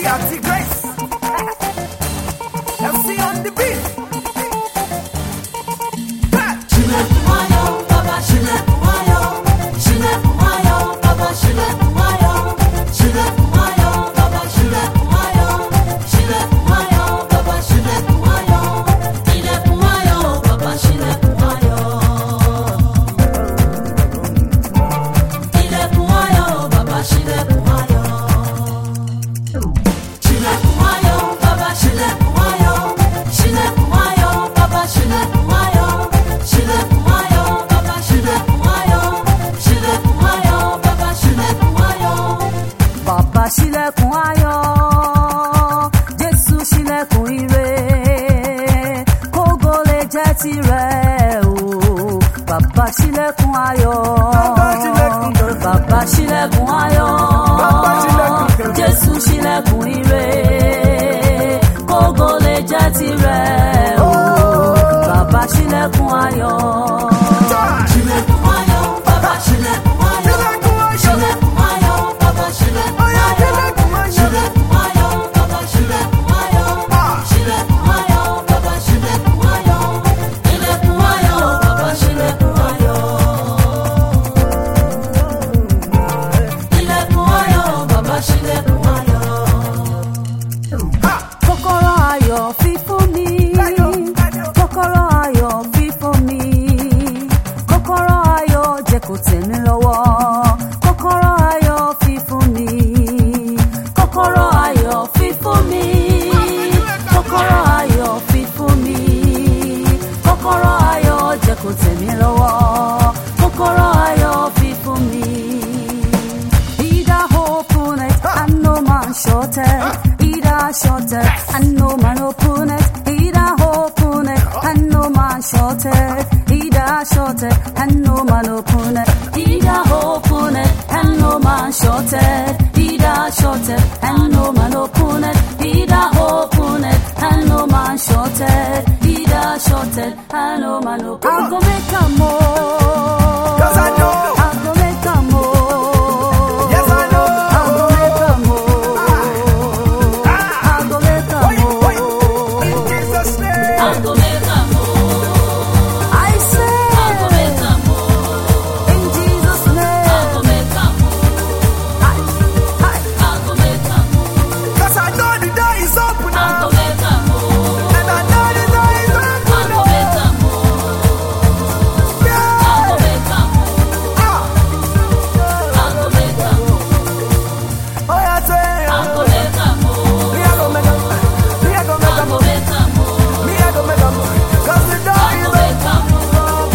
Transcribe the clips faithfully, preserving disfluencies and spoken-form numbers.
Auntie Grace. F C on the beat. Shilekuwayo, Baba Shilekuwayo, Shilekuwayo, Baba Shilekuwayo, Shilekuwayo, Baba Shilekuwayo, Shilekuwayo, Baba Shilekuwayo, Ilekuwayo, Baba Shilekuwayo, Ilekuwayo, Baba Shilekuwayo, Shilekuwayo, Baba Shilekuwayo, Shilekuwayo, Baba Shilekuwayo. Shilekuwayo, Baba Shilekuwayo, Shilekuwayo, Baba Shilekuwayo, Bàbá ṣílẹ̀kùn ayọ̀, Jésù ṣílẹ̀kùn ire, kógo lè jẹ́ tirẹ̀ o. Bàbá ṣílẹ̀kùn ayọ̀, Bàbá ṣílẹ̀kùn ayọ̀, Jésù ṣílẹ̀kùn ire, kógo lè jẹ́ tirẹ̀ o. Bàbá ṣílẹ̀kùn ayọ̀. Shilekuwayo, Baba Shilekuwayo, Shilekuwayo, Baba Shilekuwayo, Shilekuwayo, Baba Shilekuwayo, Shilekuwayo, Baba Shilekuwayo, Ilekuwayo, Baba Shilekuwayo, Ilekuwayo, Baba Shilekuwayo. Kọ́kọ́rọ́ ayọ̀ fi fún mi. Kọ́kọ́rọ́ ayọ̀ fi fún mi. Kọ́kọ́rọ́ ayọ̀ jẹ́ kó tẹ̀ mí lọ́wọ́. Kọ́kọ́rọ́ ayọ̀ fi fún mi. Kọ́kọ́rọ́ ayọ̀ fi fún mi. Kọ́kọ́rọ́ ayọ̀ fi fún mi. Kọ́kọ́rọ́ ayọ̀ jẹ́ kó tẹ̀ mí lọ́wọ́. Kọ́kọ́rọ́ ayọ̀ fi fún mi. He that openeth and no man shutteth. He that shutteth and no man openeth. He that openeth and no man shutteth. He that shutteth and no man openeth. He that openeth and no man shutteth. He that shutteth and no man openeth. He that openeth and no man shutteth. He that shutteth and no man openeth. I go make a more. 'Cause I know. I go make a more. Yes, I know. I go make a more. I go make a Wait, wait. more. In Jesus' name. I go make a move, I say I go make a move, in Jesus' I name. go make a move, Hi, hi. I go make a move, 'Cause I know the door is open I now. go make a move, And I know the door is I open go now. make a move, I Yeah. go make a move, Ah. I go make a move, Oh, yeah, say, I go make a move, me, I go make a move. Me, I go make I a go move. make a move, Me, I go make a move. 'Cause the door I is go open. make a move,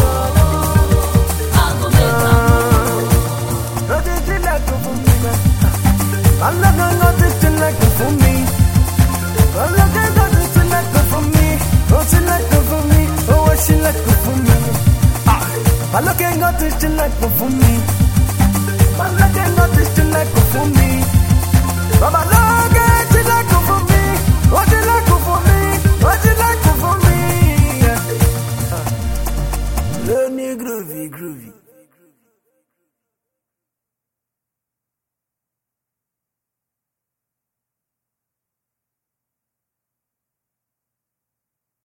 I go make a move, Nothing to like for me. I'm not gonna nothing to like for me. I'm not gonna nothing to like for me. Oh, she like for me. Oh, what she like for me. Ah, I'm not gonna nothing to like for me. I'm not gonna nothing to like for me.